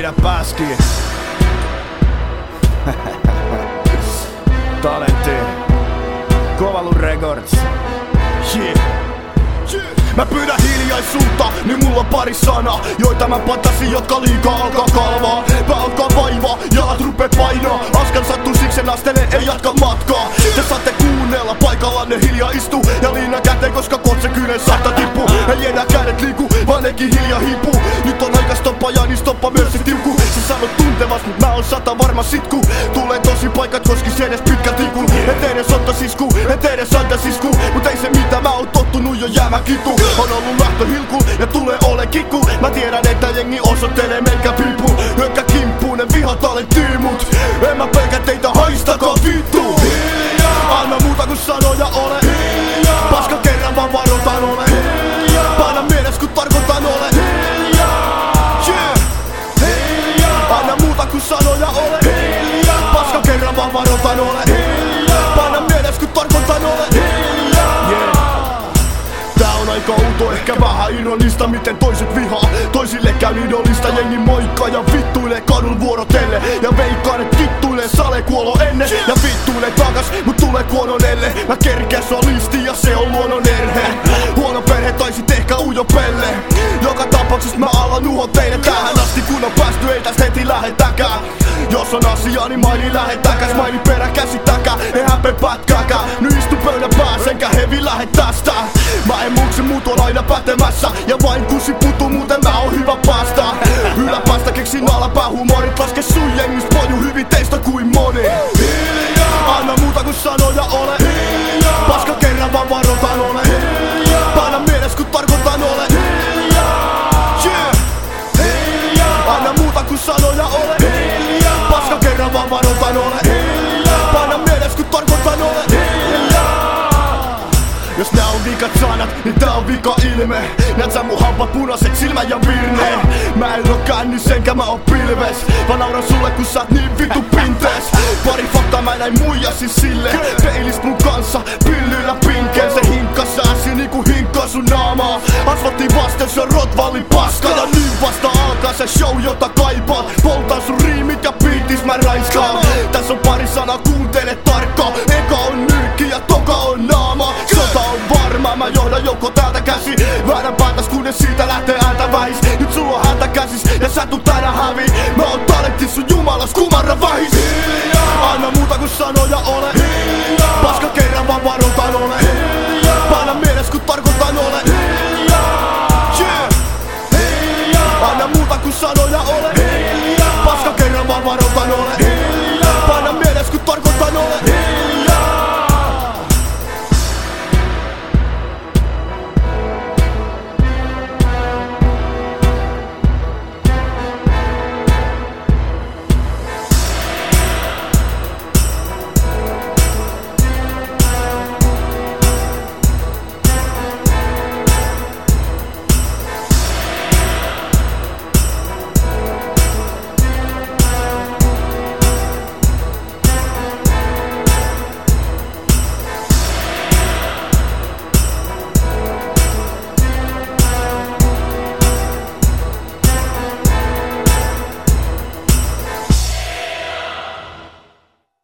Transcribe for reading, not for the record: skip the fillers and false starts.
Pidä pääskiin. Talentti. Kovalu Records. Mä pyydän hiljaisuutta, niin mulla on pari sanaa, joita mä pantasin, jotka liikaa alkaa kalvaa. Pää alkaa vaivaa, jalat rupee painaa. Askel sattuu siksi en astele, ei jatka matkaa. Te saatte kuunnella, paikallanne hiljaa istu ja liina käteen, koska kohta kylen saattaa tippuu. Ei enää kädet liiku, vaan nekin hiljaa hiipuu. Nyt on aika stoppaa ja niin stoppa myös se tiukku. Sä sanot tuntevas, mut mä oon 100 varma sitku. Tulee tosi paikat, koskis edes pitkä tikun. Et edes ottasisku, et edes antasisku. Mut ei se mitä, mä oon tottunut jo jäämään kitu. On ollut lähtöhilku ja tulee ole kikku. Mä tiedän, että jengi osoittelee meikä piippu. Hyökkä kimppuun, ne vihat talenttiimut. En mä pelkä teitä, haistakaa vittu. Anna muuta kun sanoja ole. Paska kerran vaan varotan ole. Paina mieles kun tarkoitan ole. Anna muuta kun sanoja ole. Paska kerran vaan varotan ole. Paina mieles kun tarkoitan ole. Tää on aika outo, ehkä vähän ironista, miten toiset vihaa. Toisille käy idolista, jengi moikkaa ja vittuilee kadun vuorotelle. Ja veikkaan et vittuilee salekuolo ennen. Ja vittuilee takas, mut tulee kuononelle. Mä kerkeä sua listiin ja se on luonnon erhe. Huono perhe taisit ehkä ujo pelle. Joka tapauksessa mä alan nuho teille tähän asti. Kun on päästy ei tästä heti lähetäkään. Jos on asiaa niin maini lähetäkäs. Maini perä käsittäkää, ei häpe pätkääkään. Nyt istu pöydän päässä enkä hevi lähe tästä. Mä en muuksi muut on aina pätemässä. Ja vain kusi putuu, muuten mä oon hyvä päästä. Yläpäästä keksin alapäähumorit. Laske sun jengis poju hyvin teistä kuin moni. Anna muuta kun sanoja ole. Paska kerran vaan varotan ole. Paina mieles kun tarkoitan ole. Anna muuta kun sanoja ole. Paska kerran vaan varotan ole. Paina mieles kun tarkoitan ole. Jos nää on vikat sanat, niin tää on vika ilme. Näet sä mun hampat punaiset silmä ja virne. Mä en oo kännys enkä mä oon pilves. Vaan nauran sulle kun sä oot niin vitu pintees. Pari faktaa mä näin muijasi sille. Peilist mun kanssa, pyllyllä pinkeen. Se hinkkas sääsi niinku hinkkaa sun naamaa. Asfalttiin vasten se on Rottwallin paska. Ja nyt vasta alkaa se show jota kaipaat. Poltaan sun riimit ja beatis mä räiskaan. Tässä on pari sanaa, kuuntele tarkkaan. Eka on nyykki ja toka on naama. Sota on varma, mä johdan joukko täältä käsi. Väärän päätäs kunnes siitä lähtee ääntä vähis. Nyt sulla on häntä käsis ja sä tuut tänä häviin. Mä oon talentti sun jumalas kumarra vähis. Anna muuta kun sanoja ole.